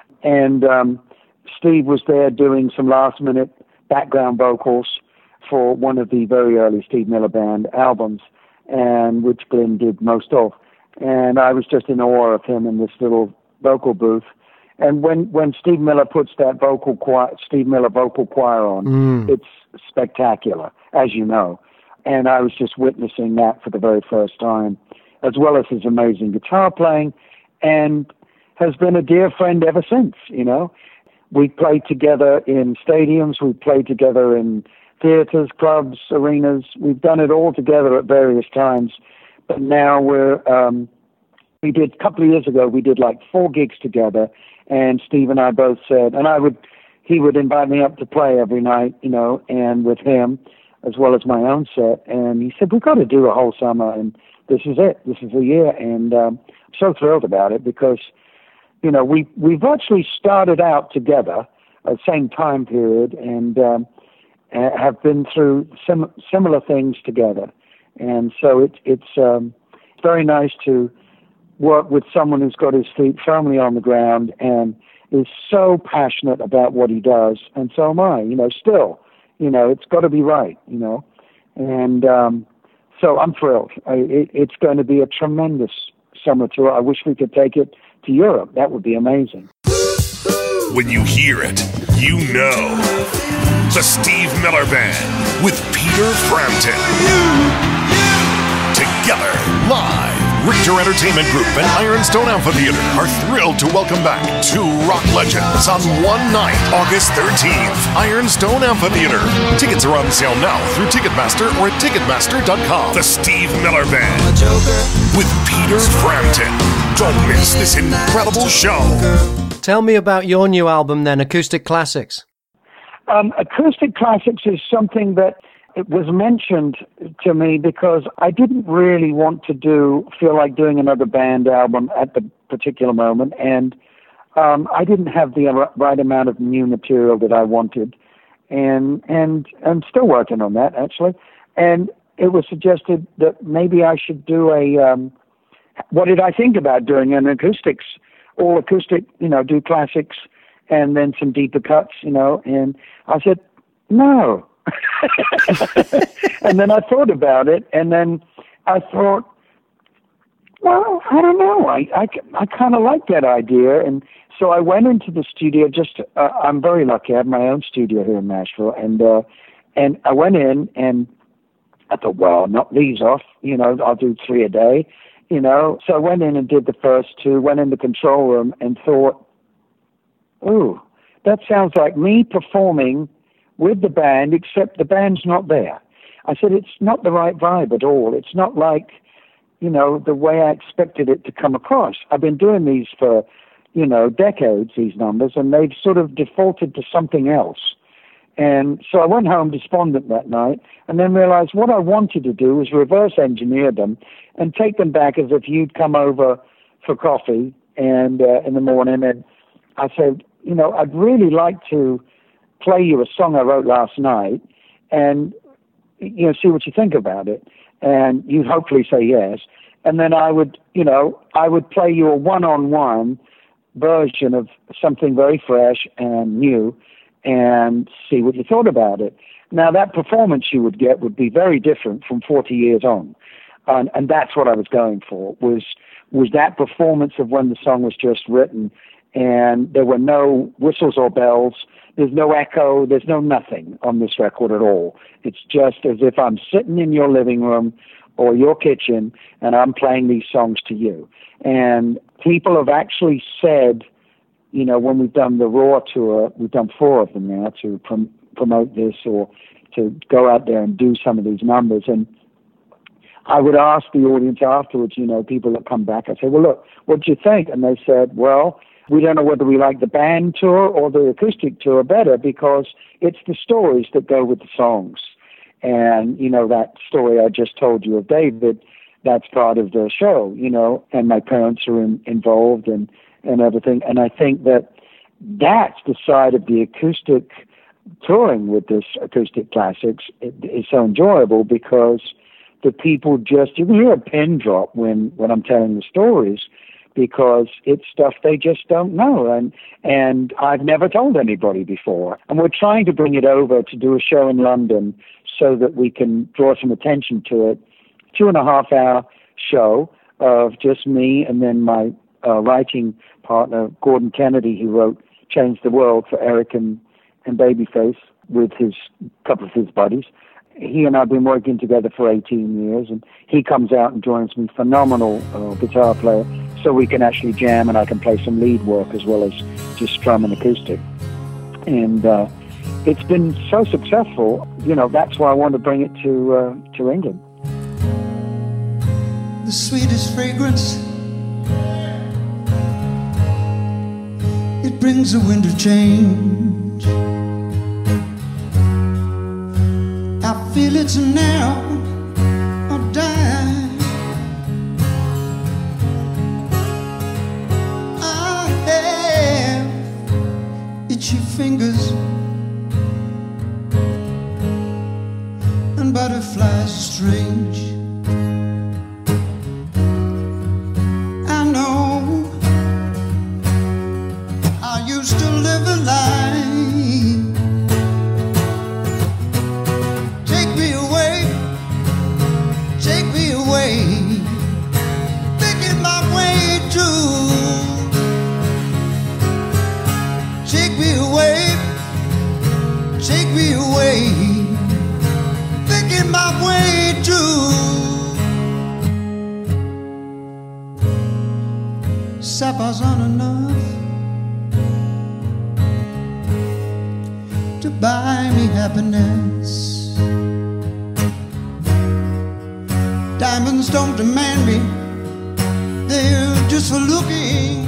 and um, Steve was there doing some last minute background vocals for one of the very early Steve Miller Band albums, and which Glenn did most of. And I was just in awe of him in this little vocal booth. And when, when Steve Miller puts that vocal choir, Steve Miller vocal choir on, mm. it's spectacular, as you know. And I was just witnessing that for the very first time, as well as his amazing guitar playing, and has been a dear friend ever since, you know. We played together in stadiums, we played together in theaters, clubs, arenas. We've done it all together at various times. But now we're, um, we did, a couple of years ago, we did like four gigs together. And Steve and I both said, and I would, he would invite me up to play every night, you know, and with him, as well as my own set. And he said, we've got to do a whole summer. And this is it. This is the year. And um, I'm so thrilled about it because, you know, we, we've actually started out together at the same time period. And, um, have been through sim- similar things together. And so it, it's um, very nice to work with someone who's got his feet firmly on the ground and is so passionate about what he does. And so am I, you know, still, you know, it's got to be right, you know. And um, so I'm thrilled. I, it, it's going to be a tremendous summer tour. I wish we could take it to Europe. That would be amazing. When you hear it, you know. The Steve Miller Band with Peter Frampton. Together, live, Richter Entertainment Group and Ironstone Amphitheater are thrilled to welcome back two rock legends on one night, August thirteenth, Ironstone Amphitheater. Tickets are on sale now through Ticketmaster or at Ticketmaster dot com. The Steve Miller Band with Peter Frampton. Don't miss this incredible show. Tell me about your new album then, Acoustic Classics. Um, Acoustic Classics is something that it was mentioned to me because I didn't really want to do, feel like doing another band album at the particular moment. And um, I didn't have the right amount of new material that I wanted. And, and I'm still working on that, actually. And it was suggested that maybe I should do a, um, what did I think about doing an acoustics, all acoustic, you know, do classics, and then some deeper cuts, you know, and I said, no. And then I thought about it, and then I thought, well, I don't know. I, I, I kind of like that idea. And so I went into the studio just, uh, I'm very lucky. I have my own studio here in Nashville. And, uh, and I went in and I thought, well, knock these off, you know, I'll do three a day, you know. So I went in and did the first two, went in the control room and thought, ooh, that sounds like me performing with the band, except the band's not there. I said, it's not the right vibe at all. It's not like, you know, the way I expected it to come across. I've been doing these for, you know, decades, these numbers, and they've sort of defaulted to something else. And so I went home despondent that night and then realized what I wanted to do was reverse engineer them and take them back as if you'd come over for coffee and uh, in the morning, and I said, you know, I'd really like to play you a song I wrote last night and, you know, see what you think about it. And you'd hopefully say yes. And then I would, you know, I would play you a one-on-one version of something very fresh and new and see what you thought about it. Now, that performance you would get would be very different from forty years on. And, and that's what I was going for, was was that performance of when the song was just written, and there were no whistles or bells, there's no echo, there's no nothing on this record at all. It's just as if I'm sitting in your living room or your kitchen, and I'm playing these songs to you. And people have actually said, you know, when we've done the Raw tour, we've done four of them now to prom- promote this or to go out there and do some of these numbers. And I would ask the audience afterwards, you know, people that come back, I say, well, look, what do you think? And they said, well, we don't know whether we like the band tour or the acoustic tour better because it's the stories that go with the songs. And, you know, that story I just told you of David, that's part of the show, you know, and my parents are in, involved and, and everything. And I think that that's the side of the acoustic touring with this Acoustic Classics is so enjoyable because the people just, you can hear a pin drop when, when I'm telling the stories because it's stuff they just don't know. And, and I've never told anybody before. And we're trying to bring it over to do a show in London so that we can draw some attention to it. Two and a half hour show of just me and then my uh, writing partner, Gordon Kennedy, who wrote Change the World for Eric and, and Babyface with his couple of his buddies. He and I have been working together for eighteen years, and he comes out and joins me, phenomenal uh, guitar player, so we can actually jam and I can play some lead work as well as just strum and acoustic. And uh, it's been so successful, you know, that's why I want to bring it to uh, to England. The sweetest fragrance, it brings a wind of change. I feel it's now or die. I have itchy fingers and butterflies strange. I know I used to live a life. Take me away, take me away, thinking my way to. Take me away, take me away, thinking my way to. Suppers aren't enough to buy me happiness. Diamonds don't demand me, they're just for looking.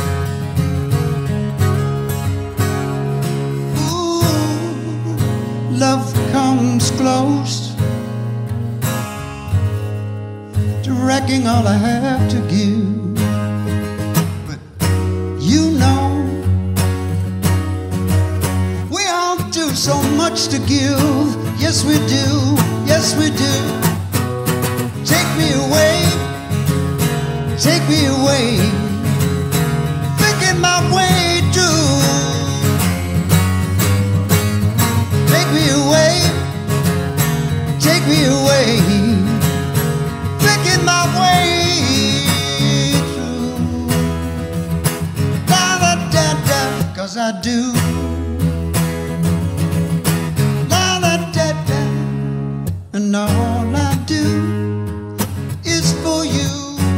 Ooh, love comes close to wrecking all I have to give. But you know, we all do so much to give. Yes, we do, yes, we do. Take me away, take me away, thinking my way to. Take me away, take me away, thinking my way through. Da da da da, 'cause I do. Da da da da, and all I do is for you.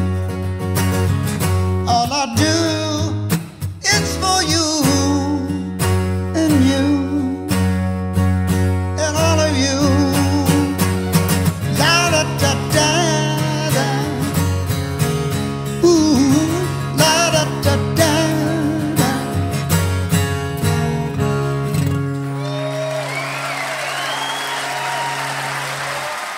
All I do is for you and you and all of you. La da da da da. Ooh, la da da da da.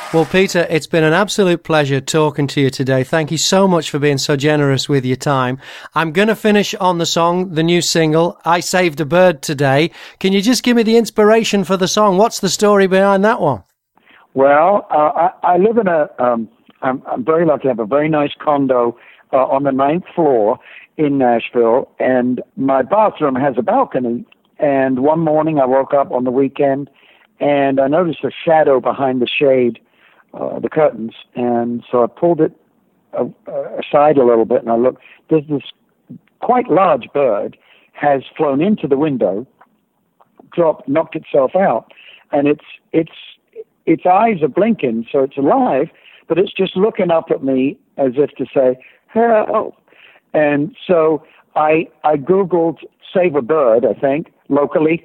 Well, Peter, it's been an absolute pleasure talking to you today. Thank you so much for being so generous with your time. I'm going to finish on the song, the new single, I Saved a Bird Today. Can you just give me the inspiration for the song? What's the story behind that one? Well, uh, I, I live in a, um, I'm, I'm very lucky to have a very nice condo uh, on the ninth floor in Nashville, and my bathroom has a balcony. And one morning I woke up on the weekend and I noticed a shadow behind the shade, uh, the curtains. And so I pulled it uh, aside a little bit and I looked. There's this quite large bird has flown into the window, dropped, knocked itself out, and its its its eyes are blinking, so it's alive, but it's just looking up at me as if to say, help. And so I I Googled Save a Bird, I think, locally.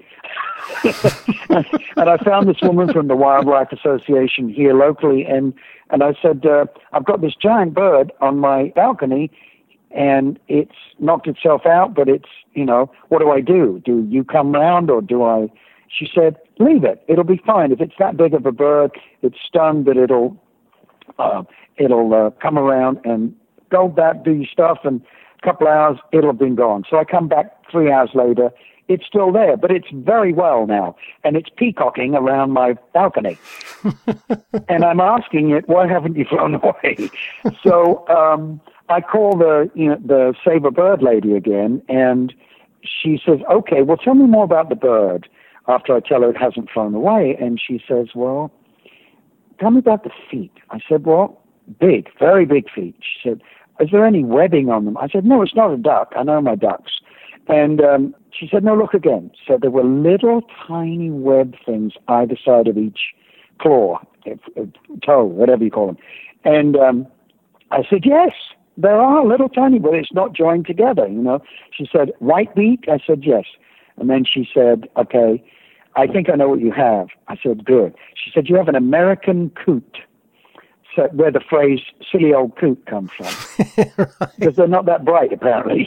And I found this woman from the Wildlife Association here locally, and, and I said, uh, I've got this giant bird on my balcony, and it's knocked itself out, but it's, you know, what do I do? Do you come round, or do I... She said, leave it. It'll be fine. If it's that big of a bird, it's stunned that it'll uh, it'll uh, come around and go back, do your stuff, and a couple of hours, it'll have been gone. So I come back three hours later. It's still there, but it's very well now, and it's peacocking around my balcony. And I'm asking it, why haven't you flown away? So um, I call the you know the Save a Bird lady again, and she says, okay, well, tell me more about the bird. After I tell her it hasn't flown away, and she says, well, tell me about the feet. I said, well, big, very big feet. She said, is there any webbing on them? I said, no, it's not a duck. I know my ducks. And um, she said, no, look again. So there were little tiny web things either side of each claw, toe, whatever you call them. And um, I said, yes, there are little tiny, but it's not joined together, you know. She said, white beak? I said, yes. And then she said, okay, I think I know what you have. I said, good. She said, you have an American coot, so where the phrase silly old coot comes from. Right. Because they're not that bright, apparently.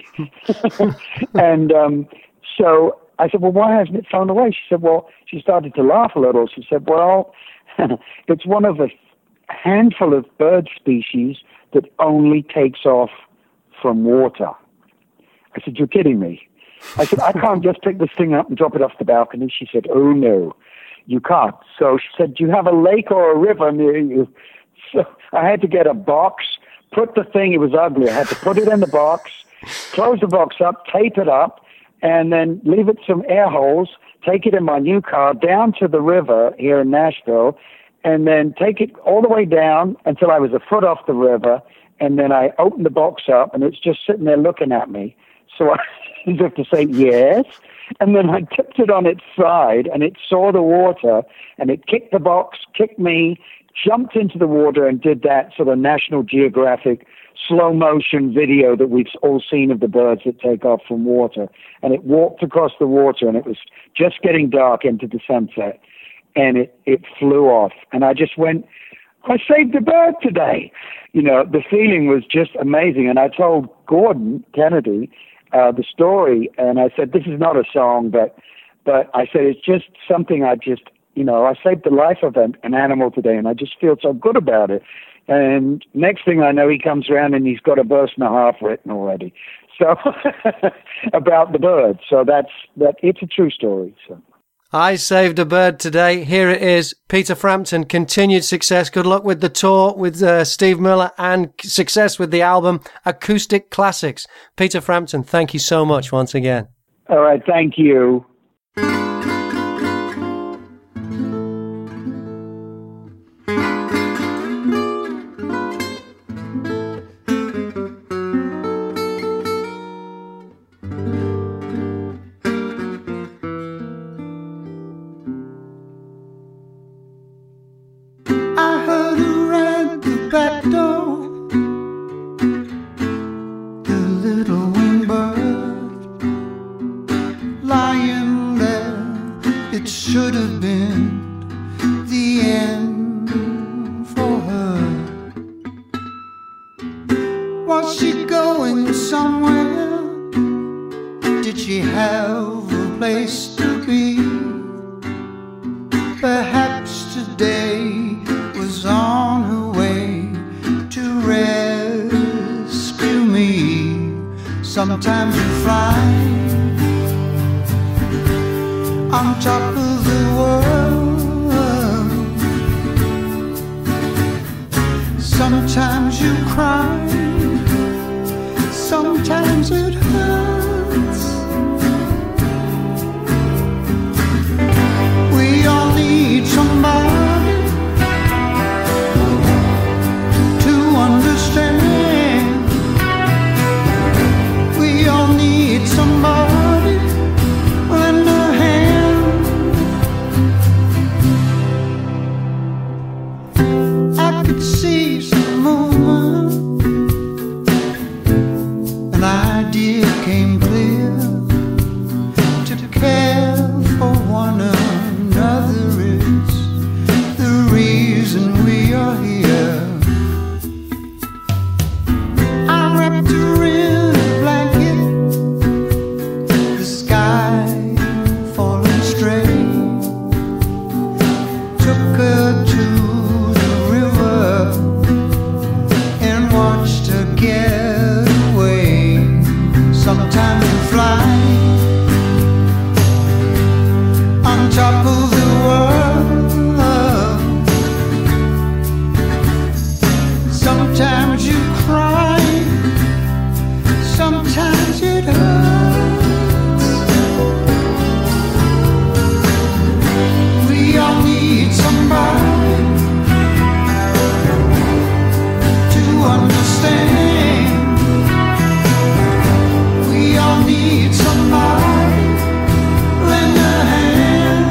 And um, so I said, well, why hasn't it flown away? She said, well, she started to laugh a little. She said, well, it's one of a handful of bird species that only takes off from water. I said, you're kidding me. I said, I can't just pick this thing up and drop it off the balcony. She said, oh, no, you can't. So she said, do you have a lake or a river near you? So I had to get a box, put the thing, it was ugly. I had to put it in the box, close the box up, tape it up, and then leave it some air holes, take it in my new car down to the river here in Nashville, and then take it all the way down until I was a foot off the river. And then I opened the box up, and it's just sitting there looking at me. So I have to say yes, and then I tipped it on its side, and it saw the water, and it kicked the box, kicked me, jumped into the water, and did that sort of National Geographic slow-motion video that we've all seen of the birds that take off from water. And it walked across the water, and it was just getting dark into the sunset, and it, it flew off. And I just went, I saved a bird today. You know, the feeling was just amazing. And I told Gordon Kennedy Uh, the story, and I said, this is not a song, but but I said, it's just something I just, you know, I saved the life of an, an animal today, and I just feel so good about it. And next thing I know, he comes around and he's got a verse and a half written already. So, about the bird. So that's, that. It's a true story, so. I Saved a Bird Today. Here it is. Peter Frampton, continued success. Good luck with the tour with uh, Steve Miller, and success with the album Acoustic Classics. Peter Frampton, thank you so much once again. All right, thank you. Perhaps today was on Sometimes you fly on top of the world. Sometimes you cry, sometimes it hurts. We all need somebody to understand. We all need somebody lend a hand. I could see some movement, an idea came clear. To care for one another is the reason we are here. I wrapped her in a blanket, the sky falling straight. Took her to the river and watched her get away. Sometimes you fly on top of the world. Sometimes you cry, sometimes it hurts. We all need somebody to understand. We all need somebody lend a hand.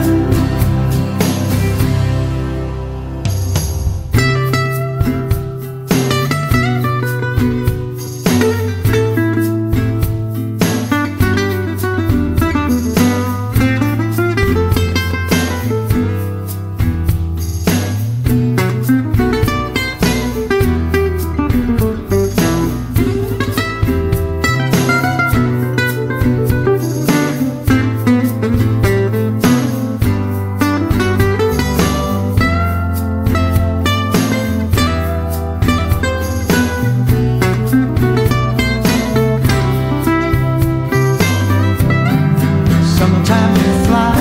Sometimes you fly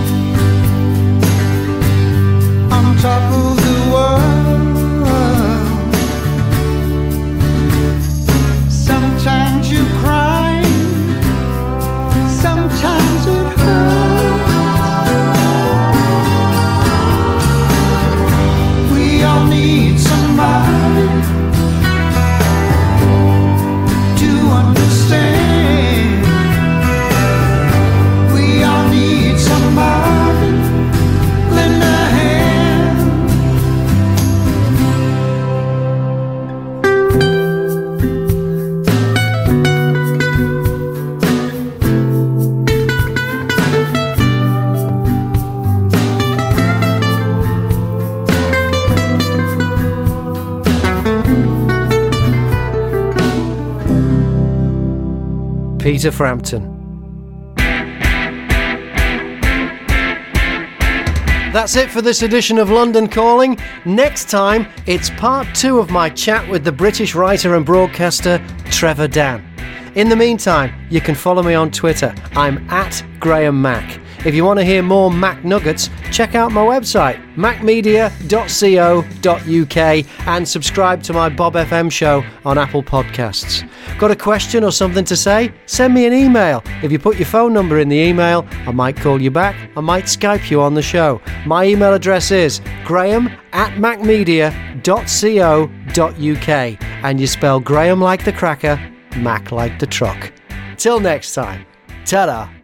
on top of the world. Sometimes you cry, sometimes it hurts. We all need somebody to understand. We all need somebody lend a hand. Peter Frampton. That's it for this edition of London Calling. Next time, it's part two of my chat with the British writer and broadcaster Trevor Dann. In the meantime, you can follow me on Twitter. I'm at Graham Mack. If you want to hear more Mac Nuggets, check out my website, mac media dot co dot uk, and subscribe to my Bob F M show on Apple Podcasts. Got a question or something to say? Send me an email. If you put your phone number in the email, I might call you back. I might Skype you on the show. My email address is graham at mac media dot co dot uk, and you spell Graham like the cracker, Mac like the truck. Till next time, ta-da.